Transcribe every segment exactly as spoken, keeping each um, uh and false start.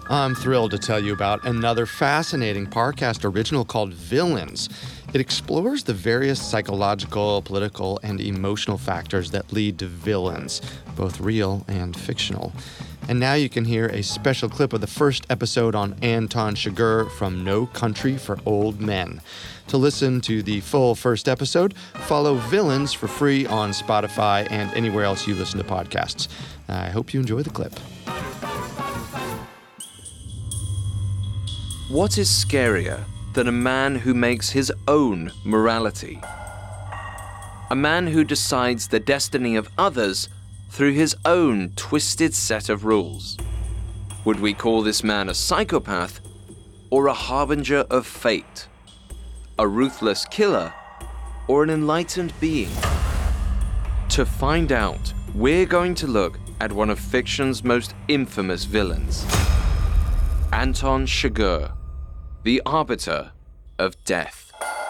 I'm thrilled to tell you about another fascinating Parcast original called Villains. It explores the various psychological, political, and emotional factors that lead to villains, both real and fictional. And now you can hear a special clip of the first episode on Anton Chigurh from No Country for Old Men. To listen to the full first episode, follow Villains for free on Spotify and anywhere else you listen to podcasts. I hope you enjoy the clip. What is scarier than a man who makes his own morality? A man who decides the destiny of others through his own twisted set of rules. Would we call this man a psychopath or a harbinger of fate? A ruthless killer or an enlightened being? To find out, we're going to look at one of fiction's most infamous villains, Anton Chigurh, the Arbiter of Death.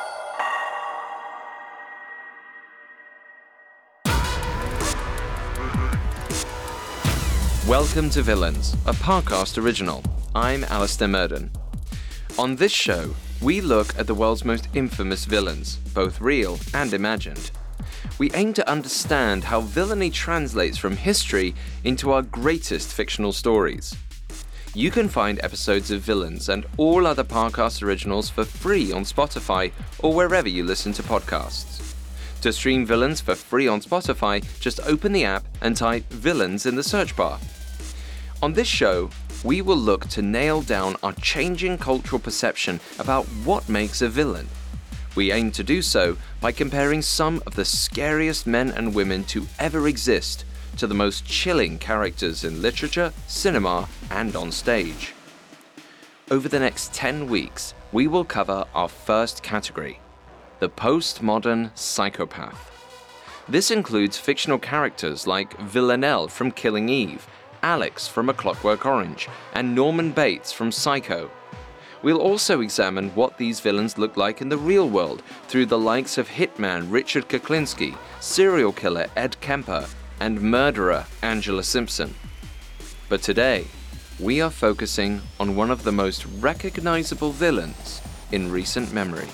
Welcome to Villains, a Parcast original. I'm Alistair Murden. On this show, we look at the world's most infamous villains, both real and imagined. We aim to understand how villainy translates from history into our greatest fictional stories. You can find episodes of Villains and all other Parcast originals for free on Spotify or wherever you listen to podcasts. To stream Villains for free on Spotify, just open the app and type Villains in the search bar. On this show, we will look to nail down our changing cultural perception about what makes a villain. We aim to do so by comparing some of the scariest men and women to ever exist to the most chilling characters in literature, cinema, and on stage. Over the next ten weeks, we will cover our first category, the postmodern psychopath. This includes fictional characters like Villanelle from Killing Eve, Alex from A Clockwork Orange, and Norman Bates from Psycho. We'll also examine what these villains look like in the real world through the likes of hitman Richard Kuklinski, serial killer Ed Kemper, and murderer Angela Simpson. But today, we are focusing on one of the most recognizable villains in recent memory.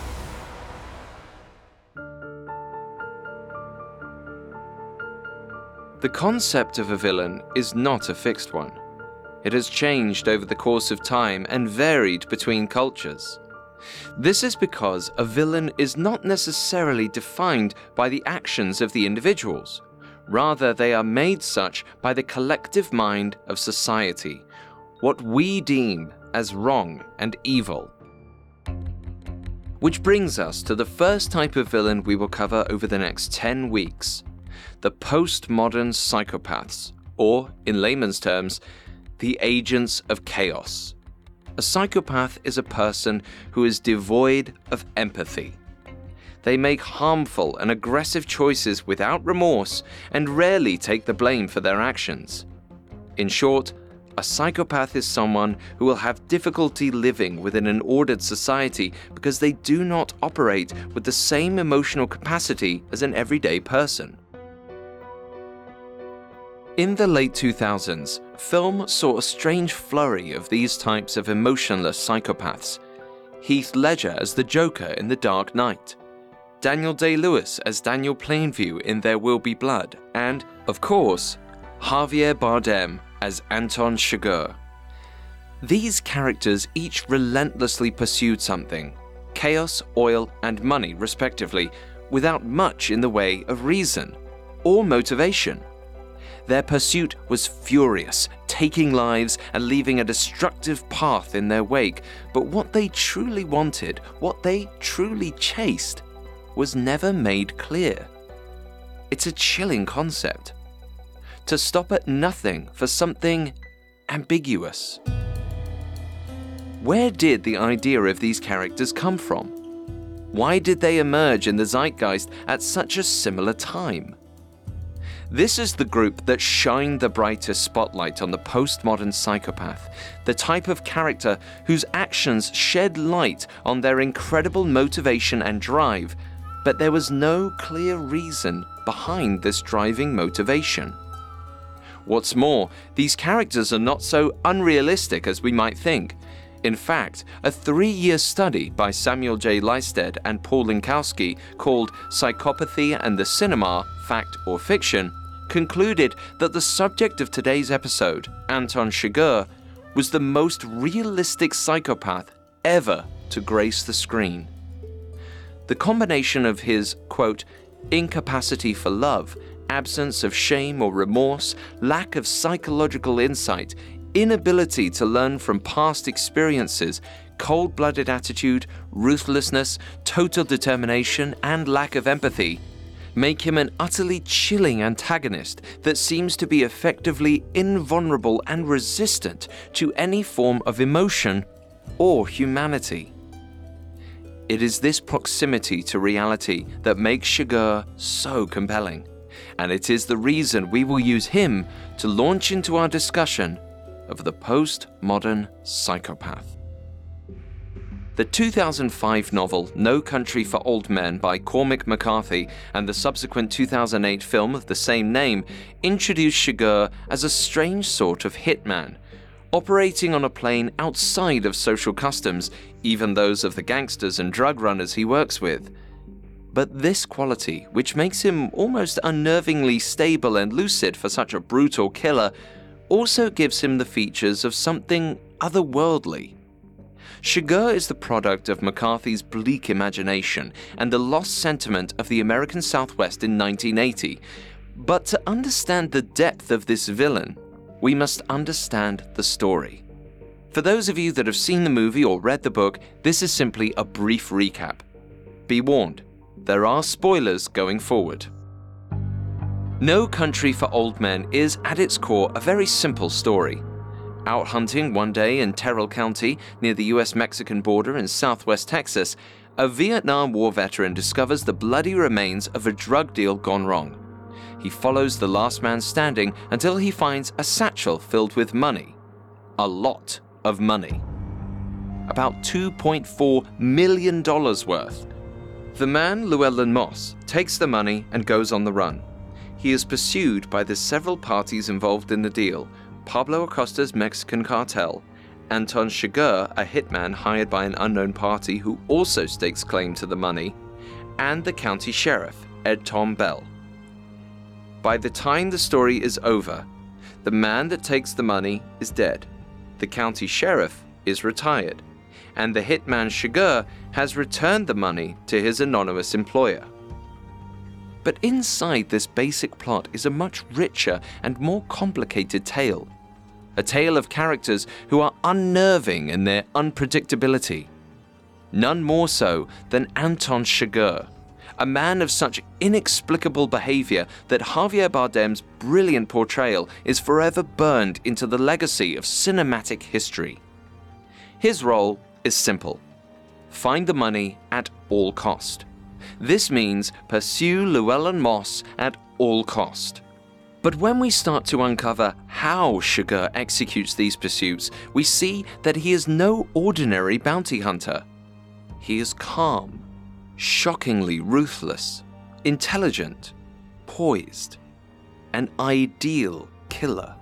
The concept of a villain is not a fixed one. It has changed over the course of time and varied between cultures. This is because a villain is not necessarily defined by the actions of the individuals. Rather, they are made such by the collective mind of society, what we deem as wrong and evil. Which brings us to the first type of villain we will cover over the next ten weeks. The postmodern psychopaths, or, in layman's terms, the agents of chaos. A psychopath is a person who is devoid of empathy. They make harmful and aggressive choices without remorse and rarely take the blame for their actions. In short, a psychopath is someone who will have difficulty living within an ordered society because they do not operate with the same emotional capacity as an everyday person. In the late two thousands, film saw a strange flurry of these types of emotionless psychopaths. Heath Ledger as the Joker in The Dark Knight, Daniel Day-Lewis as Daniel Plainview in There Will Be Blood, and, of course, Javier Bardem as Anton Chigurh. These characters each relentlessly pursued something, chaos, oil, and money respectively, without much in the way of reason or motivation. Their pursuit was furious, taking lives and leaving a destructive path in their wake, but what they truly wanted, what they truly chased, was never made clear. It's a chilling concept. To stop at nothing for something ambiguous. Where did the idea of these characters come from? Why did they emerge in the zeitgeist at such a similar time? This is the group that shined the brightest spotlight on the postmodern psychopath, the type of character whose actions shed light on their incredible motivation and drive, but there was no clear reason behind this driving motivation. What's more, these characters are not so unrealistic as we might think. In fact, a three-year study by Samuel J. Listed and Paul Linkowski called Psychopathy and the Cinema, Fact or Fiction, concluded that the subject of today's episode, Anton Chigurh, was the most realistic psychopath ever to grace the screen. The combination of his, quote, incapacity for love, absence of shame or remorse, lack of psychological insight, inability to learn from past experiences, cold-blooded attitude, ruthlessness, total determination, and lack of empathy make him an utterly chilling antagonist that seems to be effectively invulnerable and resistant to any form of emotion or humanity. It is this proximity to reality that makes Chigurh so compelling, and it is the reason we will use him to launch into our discussion of the postmodern psychopath. The two thousand five novel No Country for Old Men by Cormac McCarthy and the subsequent two thousand eight film of the same name introduced Chigurh as a strange sort of hitman, operating on a plane outside of social customs, even those of the gangsters and drug runners he works with. But this quality, which makes him almost unnervingly stable and lucid for such a brutal killer, also gives him the features of something otherworldly. Chigurh is the product of McCarthy's bleak imagination and the lost sentiment of the American Southwest in nineteen eighty. But to understand the depth of this villain, we must understand the story. For those of you that have seen the movie or read the book, this is simply a brief recap. Be warned, there are spoilers going forward. No Country for Old Men is, at its core, a very simple story. Out hunting one day in Terrell County, near the U S Mexican border in southwest Texas, a Vietnam War veteran discovers the bloody remains of a drug deal gone wrong. He follows the last man standing until he finds a satchel filled with money. A lot of money. About two point four million dollars worth. The man, Llewellyn Moss, takes the money and goes on the run. He is pursued by the several parties involved in the deal: Pablo Acosta's Mexican cartel, Anton Chigurh, a hitman hired by an unknown party who also stakes claim to the money, and the county sheriff, Ed Tom Bell. By the time the story is over, the man that takes the money is dead, the county sheriff is retired, and the hitman Chigurh has returned the money to his anonymous employer. But inside this basic plot is a much richer and more complicated tale. A tale of characters who are unnerving in their unpredictability. None more so than Anton Chigurh, a man of such inexplicable behavior that Javier Bardem's brilliant portrayal is forever burned into the legacy of cinematic history. His role is simple: find the money at all cost. This means pursue Llewellyn Moss at all cost. But when we start to uncover how Chigurh executes these pursuits, we see that he is no ordinary bounty hunter. He is calm, shockingly ruthless, intelligent, poised, an ideal killer.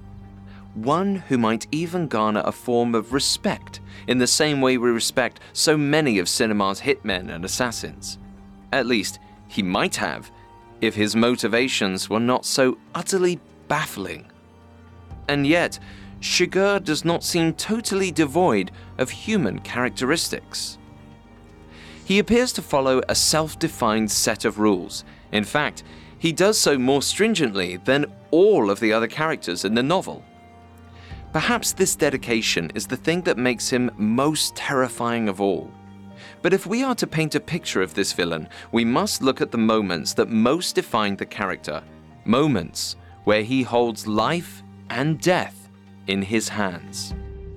One who might even garner a form of respect in the same way we respect so many of cinema's hitmen and assassins. At least, he might have, if his motivations were not so utterly baffling. And yet, Chigurh does not seem totally devoid of human characteristics. He appears to follow a self-defined set of rules. In fact, he does so more stringently than all of the other characters in the novel. Perhaps this dedication is the thing that makes him most terrifying of all. But if we are to paint a picture of this villain, we must look at the moments that most define the character. Moments where he holds life and death in his hands.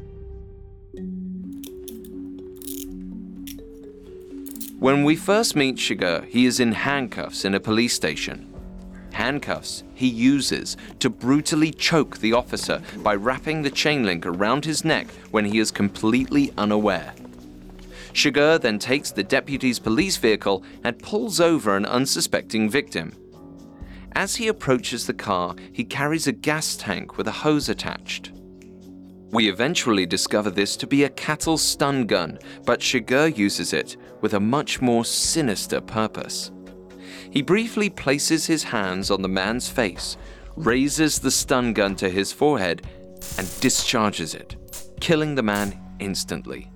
When we first meet Chigurh, he is in handcuffs in a police station. Handcuffs he uses to brutally choke the officer by wrapping the chain link around his neck when he is completely unaware. Chigurh then takes the deputy's police vehicle and pulls over an unsuspecting victim. As he approaches the car, he carries a gas tank with a hose attached. We eventually discover this to be a cattle stun gun, but Chigurh uses it with a much more sinister purpose. He briefly places his hands on the man's face, raises the stun gun to his forehead, and discharges it, killing the man instantly.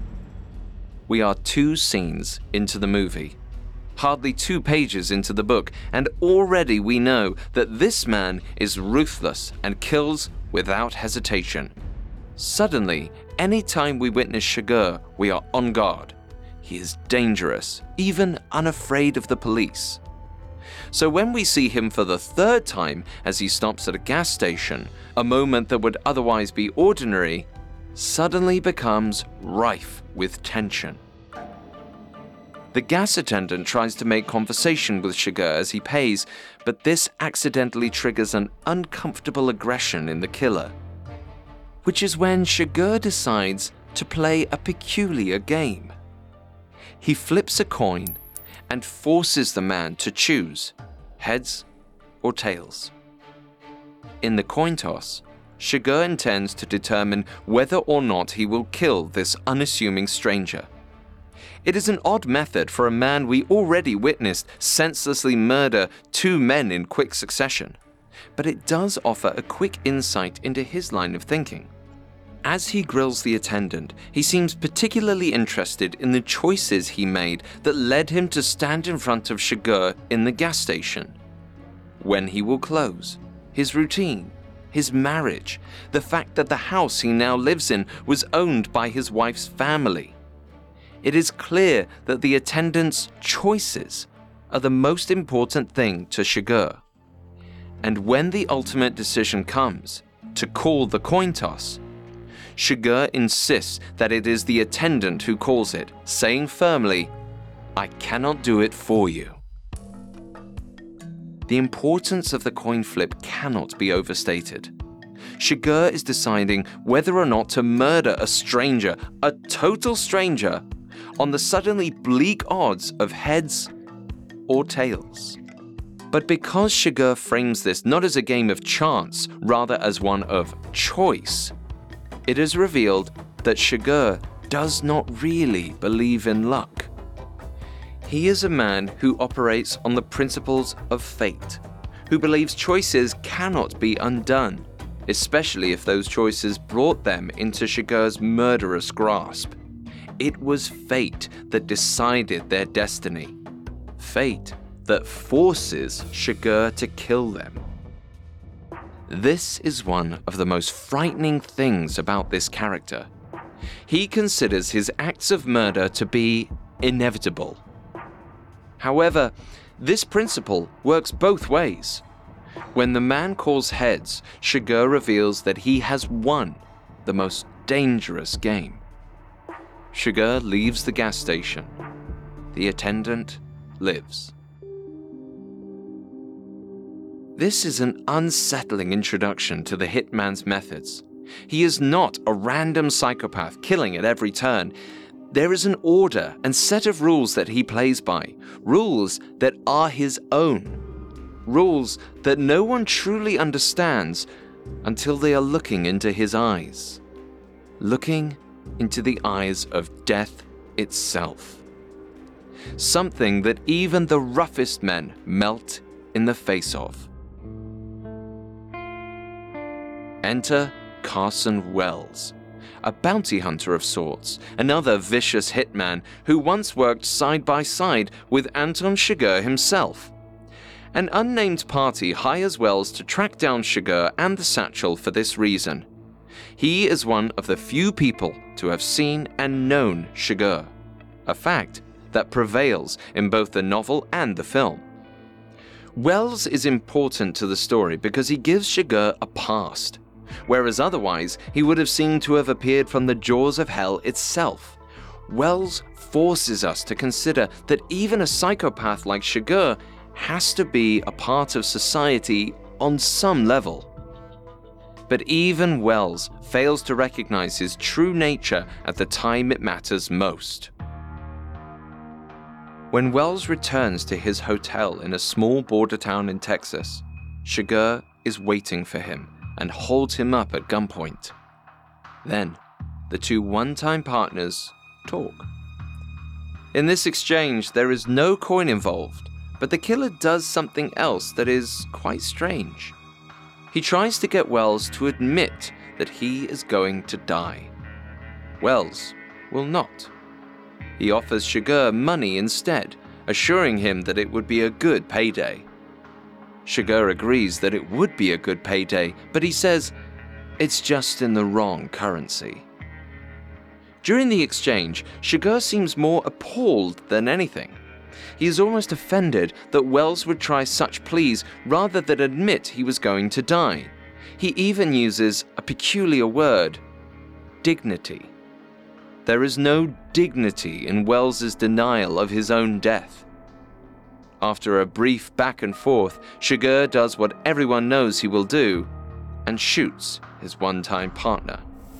We are two scenes into the movie, hardly two pages into the book, and already we know that this man is ruthless and kills without hesitation. Suddenly, any time we witness Chigurh, we are on guard. He is dangerous, even unafraid of the police. So when we see him for the third time as he stops at a gas station, a moment that would otherwise be ordinary suddenly becomes rife with tension. The gas attendant tries to make conversation with Chigurh as he pays, but this accidentally triggers an uncomfortable aggression in the killer, which is when Chigurh decides to play a peculiar game. He flips a coin and forces the man to choose heads or tails. In the coin toss, Chigurh intends to determine whether or not he will kill this unassuming stranger. It is an odd method for a man we already witnessed senselessly murder two men in quick succession, but it does offer a quick insight into his line of thinking. As he grills the attendant, he seems particularly interested in the choices he made that led him to stand in front of Chigurh in the gas station. When he will close, his routine, his marriage, the fact that the house he now lives in was owned by his wife's family. It is clear that the attendant's choices are the most important thing to Chigurh. And when the ultimate decision comes, to call the coin toss, Chigurh insists that it is the attendant who calls it, saying firmly, "I cannot do it for you." The importance of the coin flip cannot be overstated. Chigurh is deciding whether or not to murder a stranger, a total stranger, on the suddenly bleak odds of heads or tails. But because Chigurh frames this not as a game of chance, rather as one of choice, it is revealed that Chigurh does not really believe in luck. He is a man who operates on the principles of fate, who believes choices cannot be undone, especially if those choices brought them into Chigurh's murderous grasp. It was fate that decided their destiny, fate that forces Chigurh to kill them. This is one of the most frightening things about this character. He considers his acts of murder to be inevitable. However, this principle works both ways. When the man calls heads, Chigurh reveals that he has won the most dangerous game. Chigurh leaves the gas station. The attendant lives. This is an unsettling introduction to the hitman's methods. He is not a random psychopath killing at every turn. There is an order and set of rules that he plays by, rules that are his own, rules that no one truly understands until they are looking into his eyes, looking into the eyes of death itself. Something that even the roughest men melt in the face of. Enter Carson Wells, a bounty hunter of sorts, another vicious hitman who once worked side by side with Anton Chigurh himself. An unnamed party hires Wells to track down Chigurh and the satchel for this reason. He is one of the few people to have seen and known Chigurh, a fact that prevails in both the novel and the film. Wells is important to the story because he gives Chigurh a past, whereas otherwise he would have seemed to have appeared from the jaws of hell itself. Wells forces us to consider that even a psychopath like Chigurh has to be a part of society on some level. But even Wells fails to recognize his true nature at the time it matters most. When Wells returns to his hotel in a small border town in Texas, Chigurh is waiting for him and holds him up at gunpoint. Then, the two one-time partners talk. In this exchange, there is no coin involved, but the killer does something else that is quite strange. He tries to get Wells to admit that he is going to die. Wells will not. He offers Chigurh money instead, assuring him that it would be a good payday. Chigurh agrees that it would be a good payday, but he says it's just in the wrong currency. During the exchange, Chigurh seems more appalled than anything. He is almost offended that Wells would try such pleas rather than admit he was going to die. He even uses a peculiar word, dignity. There is no dignity in Wells's denial of his own death. After a brief back and forth, Chigurh does what everyone knows he will do and shoots his one-time partner.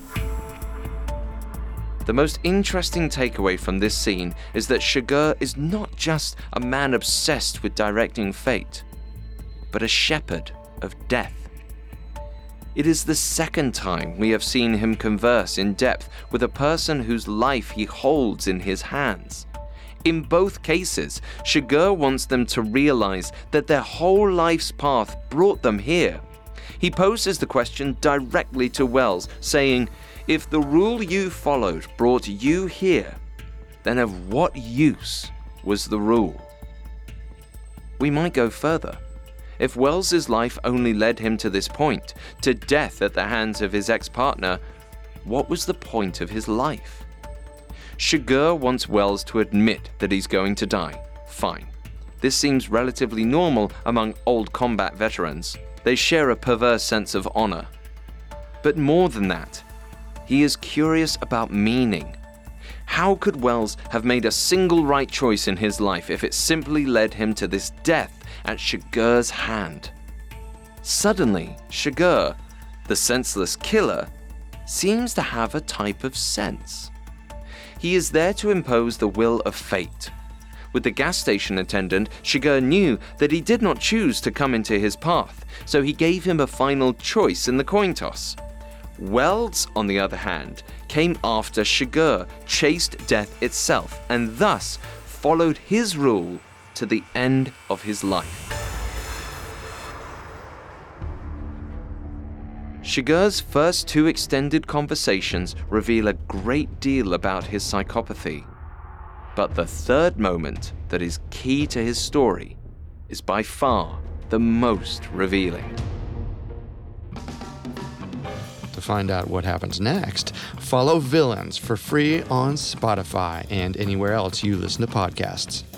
The most interesting takeaway from this scene is that Chigurh is not just a man obsessed with directing fate, but a shepherd of death. It is the second time we have seen him converse in depth with a person whose life he holds in his hands. In both cases, Chigurh wants them to realize that their whole life's path brought them here. He poses the question directly to Wells, saying, "If the rule you followed brought you here, then of what use was the rule?" We might go further. If Wells's life only led him to this point, to death at the hands of his ex-partner, what was the point of his life? Chigurh wants Wells to admit that he's going to die. Fine. This seems relatively normal among old combat veterans. They share a perverse sense of honor. But more than that, he is curious about meaning. How could Wells have made a single right choice in his life if it simply led him to this death at Chigurh's hand? Suddenly, Chigurh, the senseless killer, seems to have a type of sense. He is there to impose the will of fate. With the gas station attendant, Chigurh knew that he did not choose to come into his path, so he gave him a final choice in the coin toss. Wells, on the other hand, came after Chigurh, chased death itself, and thus followed his rule to the end of his life. Chigurh's first two extended conversations reveal a great deal about his psychopathy. But the third moment that is key to his story is by far the most revealing. To find out what happens next, follow Villains for free on Spotify and anywhere else you listen to podcasts.